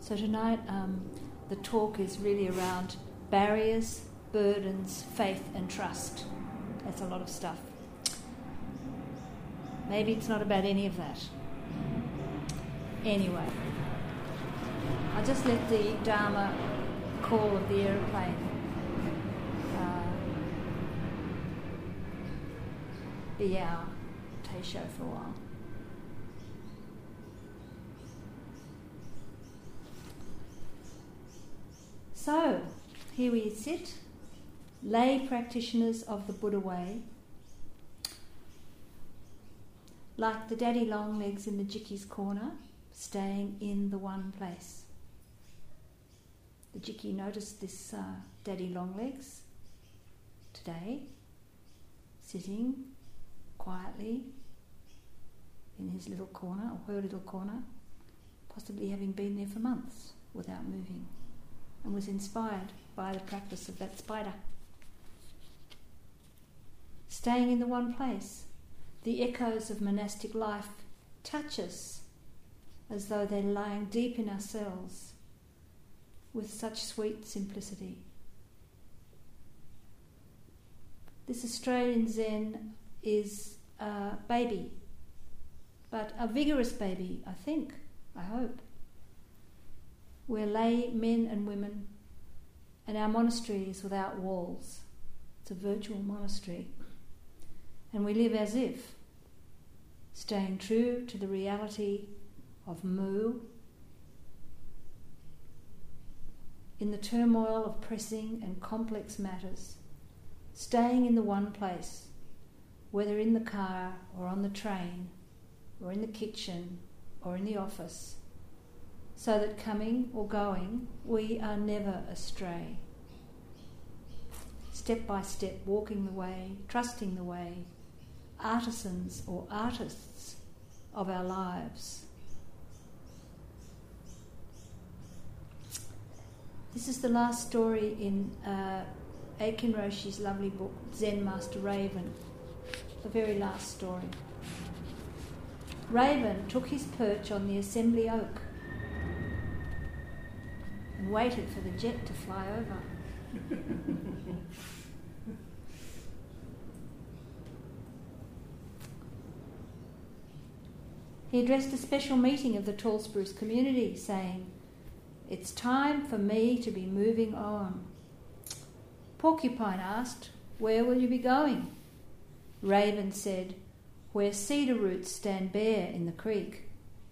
So tonight the talk is really around barriers, burdens, faith and trust. That's a lot of stuff. Maybe it's not about any of that. Anyway, I'll just let the Dharma call of the aeroplane be our Taisho for a while. So, here we sit, lay practitioners of the Buddha way, like the daddy long legs in the Jiki's corner, staying in the one place. The Jiki noticed this daddy long legs today, sitting quietly in his little corner, or her little corner, possibly having been there for months without moving, and was inspired by the practice of that spider. Staying in the one place, the echoes of monastic life touch us as though they're lying deep in ourselves with such sweet simplicity. This Australian Zen is a baby, but a vigorous baby, I hope. We're lay men and women, and our monastery is without walls. It's a virtual monastery. And we live as if, staying true to the reality of Mu, in the turmoil of pressing and complex matters, staying in the one place, whether in the car or on the train or in the kitchen or in the office, so that coming or going, we are never astray. Step by step, walking the way, trusting the way, artisans or artists of our lives. This is the last story in Aiken Roshi's lovely book, Zen Master Raven, the very last story. Raven took his perch on the assembly oak and waited for the jet to fly over. He addressed a special meeting of the Tall Spruce community, saying, "It's time for me to be moving on." Porcupine asked, "Where will you be going?" Raven said, "Where cedar roots stand bare in the creek."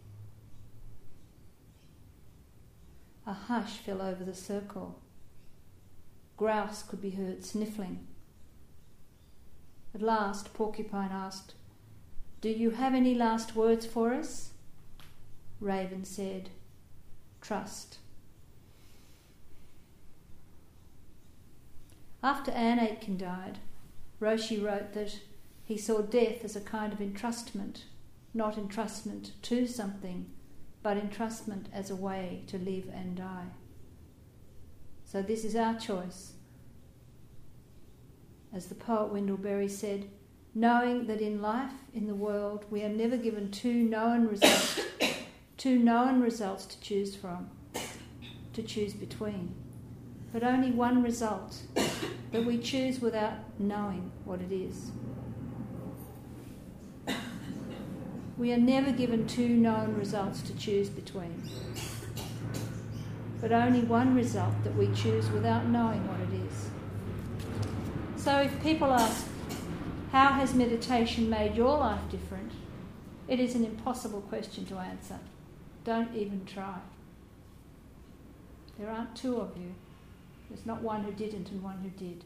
A hush fell over the circle. Grouse could be heard sniffling. At last, Porcupine asked, "Do you have any last words for us?" Raven said, "Trust." After Anne Aitken died, Roshi wrote that he saw death as a kind of entrustment, not entrustment to something, but entrustment as a way to live and die. So this is our choice. As the poet Wendell Berry said, knowing that in life, in the world, we are never given two known results to choose from, to choose between, but only one result that we choose without knowing what it is. We are never given two known results to choose between, but only one result that we choose without knowing what it is. So if people ask, how has meditation made your life different? It is an impossible question to answer. Don't even try. There aren't two of you. There's not one who didn't and one who did.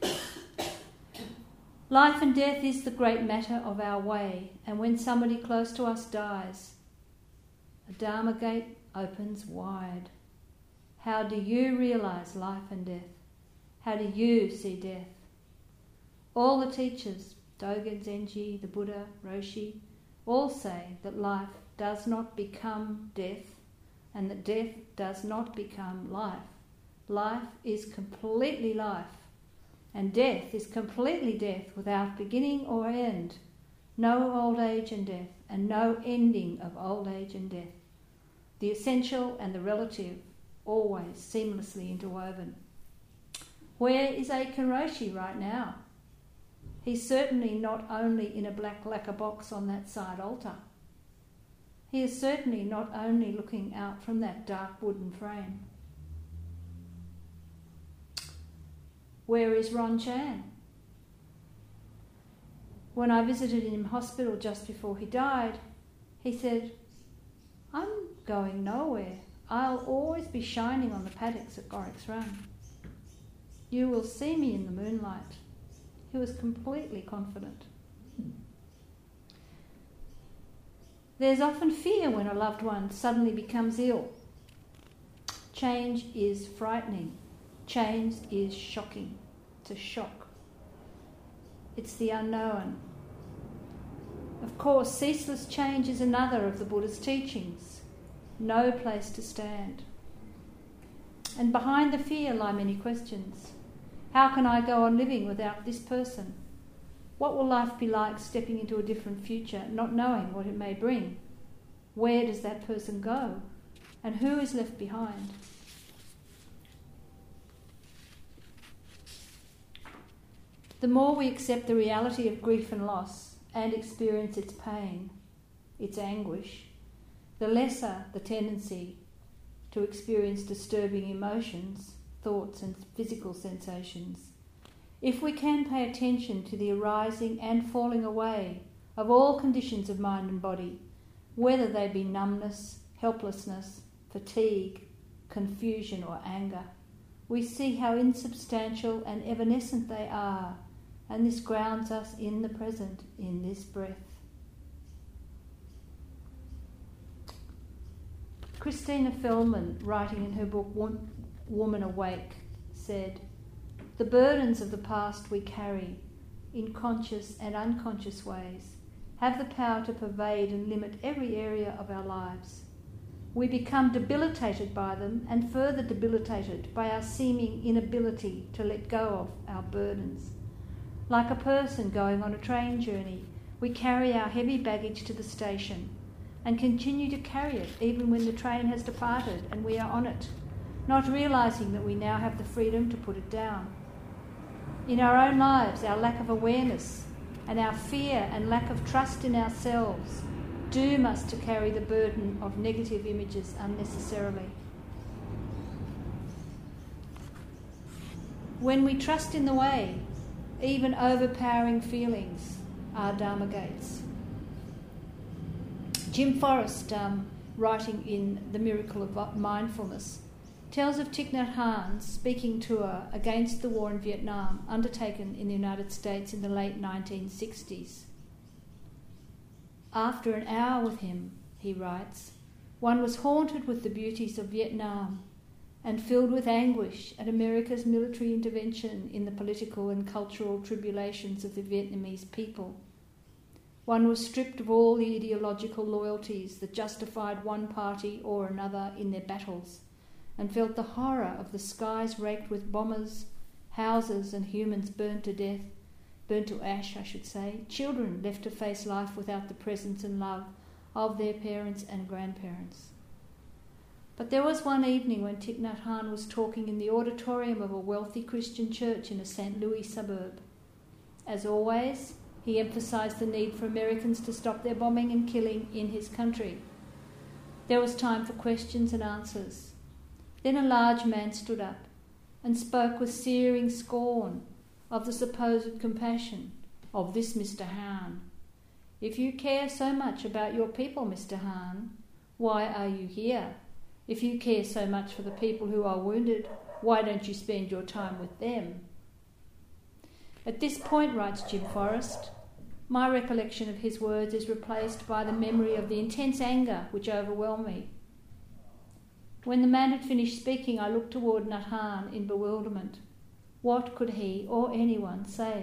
Life and death is the great matter of our way, and when somebody close to us dies, a Dharma gate opens wide. How do you realise life and death? How do you see death? All the teachers, Dogen Zenji, the Buddha, Roshi, all say that life does not become death and that death does not become life. Life is completely life, and death is completely death without beginning or end. No old age and death, and no ending of old age and death. The essential and the relative always seamlessly interwoven. Where is Aitken Roshi right now? He's certainly not only in a black lacquer box on that side altar. He is certainly not only looking out from that dark wooden frame. Where is Ron Chan? When I visited him in hospital just before he died, he said, "I'm going nowhere. I'll always be shining on the paddocks at Gorrocks Run. You will see me in the moonlight." He was completely confident. There's often fear when a loved one suddenly becomes ill. Change is frightening. Change is shocking. It's a shock. It's the unknown. Of course, ceaseless change is another of the Buddha's teachings. No place to stand. And behind the fear lie many questions. How can I go on living without this person? What will life be like stepping into a different future, not knowing what it may bring? Where does that person go? And who is left behind? The more we accept the reality of grief and loss and experience its pain, its anguish, the lesser the tendency to experience disturbing emotions, thoughts and physical sensations. If we can pay attention to the arising and falling away of all conditions of mind and body, whether they be numbness, helplessness, fatigue, confusion or anger, we see how insubstantial and evanescent they are, and this grounds us in the present, in this breath. Christina Feldman, writing in her book Woman Awake, said, "The burdens of the past we carry, in conscious and unconscious ways, have the power to pervade and limit every area of our lives. We become debilitated by them and further debilitated by our seeming inability to let go of our burdens. Like a person going on a train journey, we carry our heavy baggage to the station and continue to carry it even when the train has departed and we are on it, not realising that we now have the freedom to put it down. In our own lives, our lack of awareness and our fear and lack of trust in ourselves doom us to carry the burden of negative images unnecessarily. When we trust in the way, even overpowering feelings are Dharma gates. Jim Forrest, writing in The Miracle of Mindfulness, tells of Thich Nhat Hanh's speaking tour against the war in Vietnam, undertaken in the United States in the late 1960s. After an hour with him, he writes, one was haunted with the beauties of Vietnam and filled with anguish at America's military intervention in the political and cultural tribulations of the Vietnamese people. One was stripped of all the ideological loyalties that justified one party or another in their battles, and felt the horror of the skies raked with bombers, houses and humans burnt to ash, children left to face life without the presence and love of their parents and grandparents. But there was one evening when Thich Nhat Hanh was talking in the auditorium of a wealthy Christian church in a St. Louis suburb. As always, he emphasised the need for Americans to stop their bombing and killing in his country. There was time for questions and answers. Then a large man stood up and spoke with searing scorn of the supposed compassion of this Mr. Hahn. If you care so much about your people, Mr. Hahn, why are you here? If you care so much for the people who are wounded, why don't you spend your time with them? At this point, writes Jim Forrest, my recollection of his words is replaced by the memory of the intense anger which overwhelmed me. When the man had finished speaking, I looked toward Nhat Hanh in bewilderment. What could he or anyone say?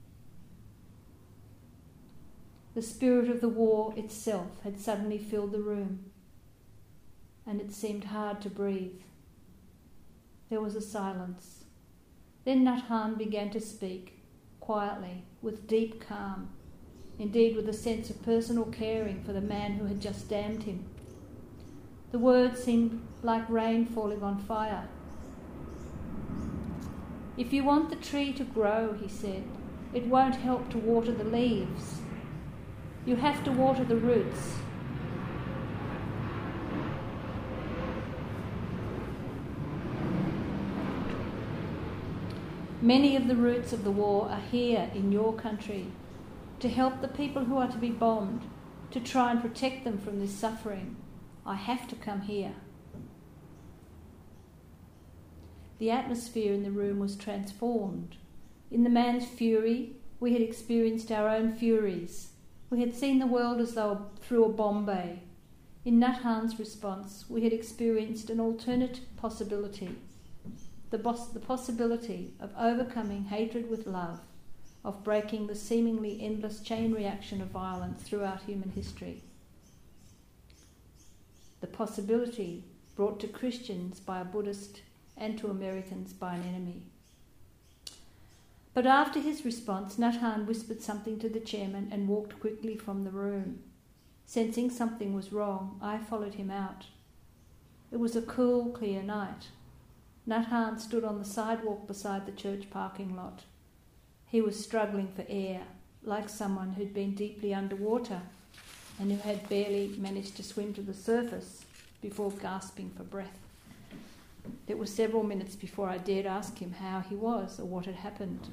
The spirit of the war itself had suddenly filled the room, and it seemed hard to breathe. There was a silence. Then Nhat Hanh began to speak, quietly, with deep calm, indeed with a sense of personal caring for the man who had just damned him. The words seemed like rain falling on fire. If you want the tree to grow, he said, it won't help to water the leaves. You have to water the roots. Many of the roots of the war are here in your country to help the people who are to be bombed, to try and protect them from this suffering. I have to come here. The atmosphere in the room was transformed. In the man's fury, we had experienced our own furies. We had seen the world as though through a bomb bay. In Nat Han's response, we had experienced an alternate possibility. The possibility of overcoming hatred with love, of breaking the seemingly endless chain reaction of violence throughout human history. The possibility brought to Christians by a Buddhist and to Americans by an enemy. But after his response, Nat Han whispered something to the chairman and walked quickly from the room. Sensing something was wrong, I followed him out. It was a cool, clear night. Nat Han stood on the sidewalk beside the church parking lot. He was struggling for air, like someone who'd been deeply underwater and who had barely managed to swim to the surface before gasping for breath. It was several minutes before I dared ask him how he was or what had happened.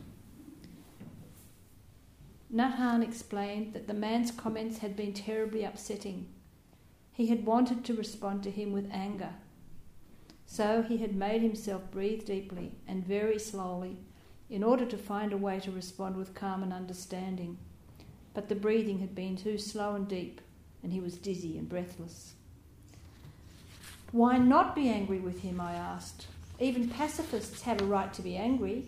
Nat Han explained that the man's comments had been terribly upsetting. He had wanted to respond to him with anger. So he had made himself breathe deeply and very slowly in order to find a way to respond with calm and understanding. But the breathing had been too slow and deep, and he was dizzy and breathless. Why not be angry with him, I asked. Even pacifists have a right to be angry.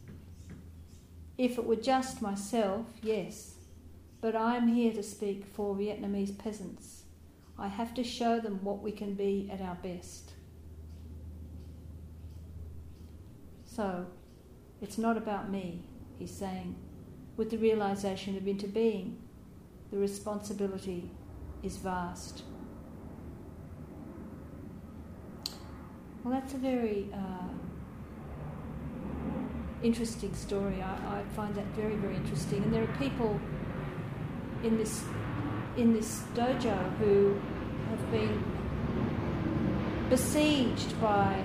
If it were just myself, yes, but I am here to speak for Vietnamese peasants. I have to show them what we can be at our best. So, it's not about me, he's saying, with the realisation of interbeing. The responsibility is vast. Well, that's a very interesting story. I find that very, very interesting. And there are people in this dojo who have been besieged by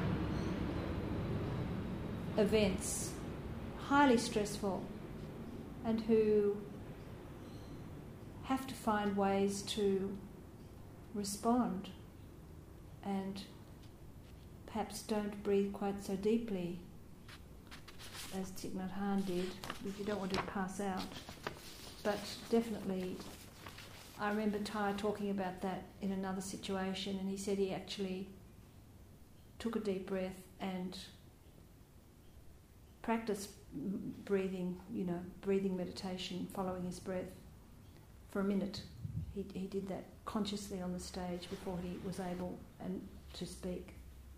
events, highly stressful, and who have to find ways to respond and perhaps don't breathe quite so deeply as Thich Nhat Hanh did, because you don't want to pass out. But definitely, I remember Ty talking about that in another situation, and he said he actually took a deep breath and practiced breathing meditation, following his breath for a minute. He did that consciously on the stage before he was able to speak.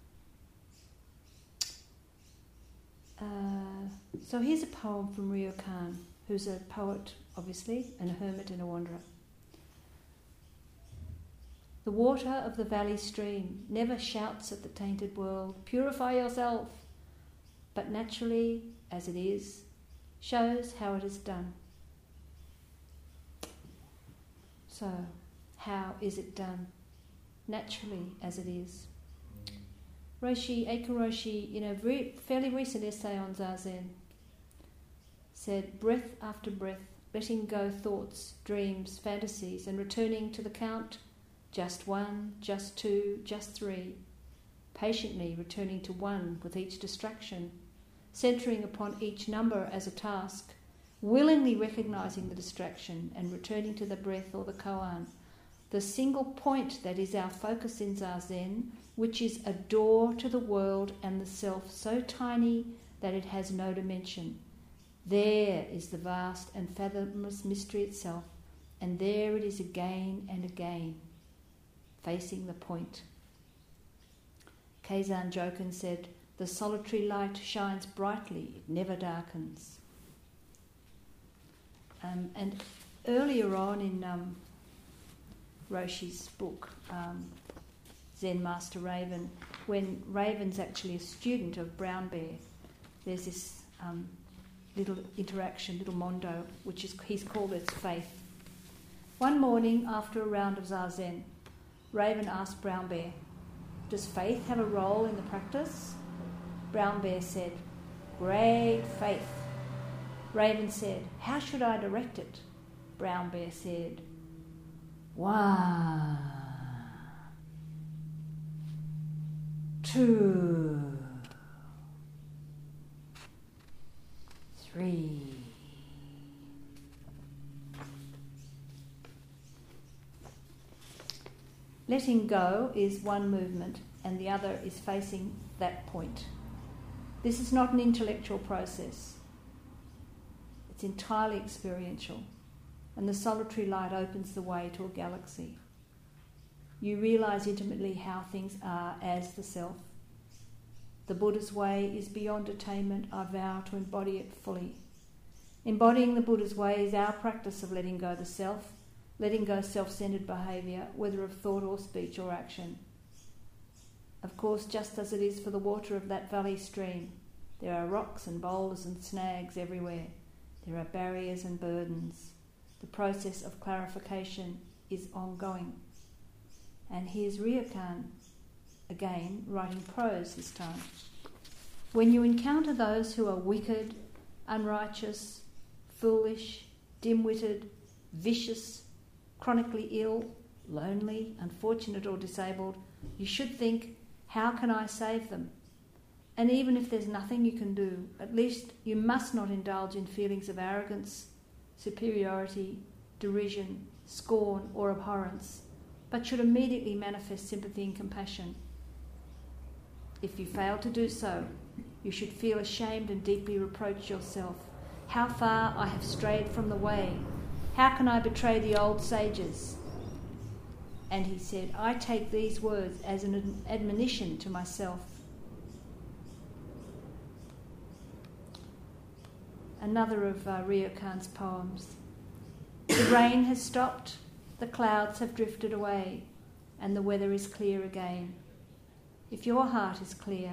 So here's a poem from Ryokan, who's a poet, obviously, and a hermit and a wanderer. The water of the valley stream never shouts at the tainted world, purify yourself, but naturally, as it is, shows how it is done. So, how is it done? Naturally, as it is. Eiko Roshi, in a fairly recent essay on Zazen, said, breath after breath, letting go thoughts, dreams, fantasies, and returning to the count, just one, just two, just three, patiently returning to one with each distraction, centering upon each number as a task, willingly recognising the distraction and returning to the breath or the koan, the single point that is our focus in Zazen, which is a door to the world and the self so tiny that it has no dimension. There is the vast and fathomless mystery itself, and there it is again and again, facing the point. Keizan Joken said, the solitary light shines brightly, it never darkens. And earlier on in Roshi's book, Zen Master Raven, when Raven's actually a student of Brown Bear. There's this little interaction, little mondo, which he's called its faith. One morning, after a round of Zazen, Raven asked Brown Bear, "Does faith have a role in the practice?" Brown Bear said, "Great faith." Raven said, "How should I direct it?" Brown Bear said, 1, 2, 3. Letting go is one movement and the other is facing that point. This is not an intellectual process. It's entirely experiential, and the solitary light opens the way to a galaxy. You realise intimately how things are as the self. The Buddha's way is beyond attainment. I vow to embody it fully. Embodying the Buddha's way is our practice of letting go the self, letting go self-centred behaviour, whether of thought or speech or action. Of course, just as it is for the water of that valley stream, there are rocks and boulders and snags everywhere. There are barriers and burdens. The process of clarification is ongoing. And here's Ryokan again, writing prose this time. When you encounter those who are wicked, unrighteous, foolish, dim-witted, vicious, chronically ill, lonely, unfortunate or disabled, you should think, how can I save them? And even if there's nothing you can do, at least you must not indulge in feelings of arrogance, superiority, derision, scorn or abhorrence, but should immediately manifest sympathy and compassion. If you fail to do so, you should feel ashamed and deeply reproach yourself. How far I have strayed from the way. How can I betray the old sages? And he said, I take these words as an admonition to myself. Another of Ryokan's poems. The rain has stopped, the clouds have drifted away, and the weather is clear again. If your heart is clear,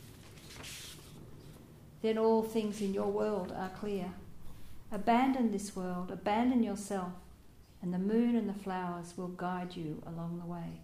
then all things in your world are clear. Abandon this world, abandon yourself, and the moon and the flowers will guide you along the way.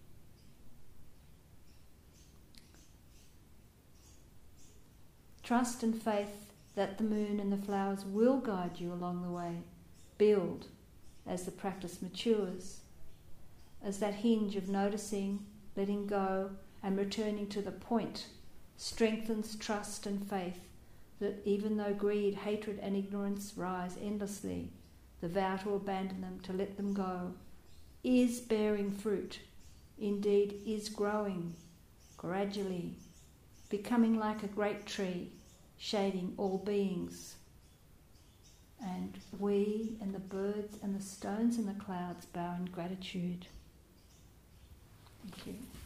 Trust and faith that the moon and the flowers will guide you along the way. Build as the practice matures, as that hinge of noticing, letting go, and returning to the point strengthens trust and faith that even though greed, hatred and ignorance rise endlessly, the vow to abandon them, to let them go, is bearing fruit, indeed is growing gradually, becoming like a great tree, shading all beings. And we and the birds and the stones and the clouds bow in gratitude. Thank you.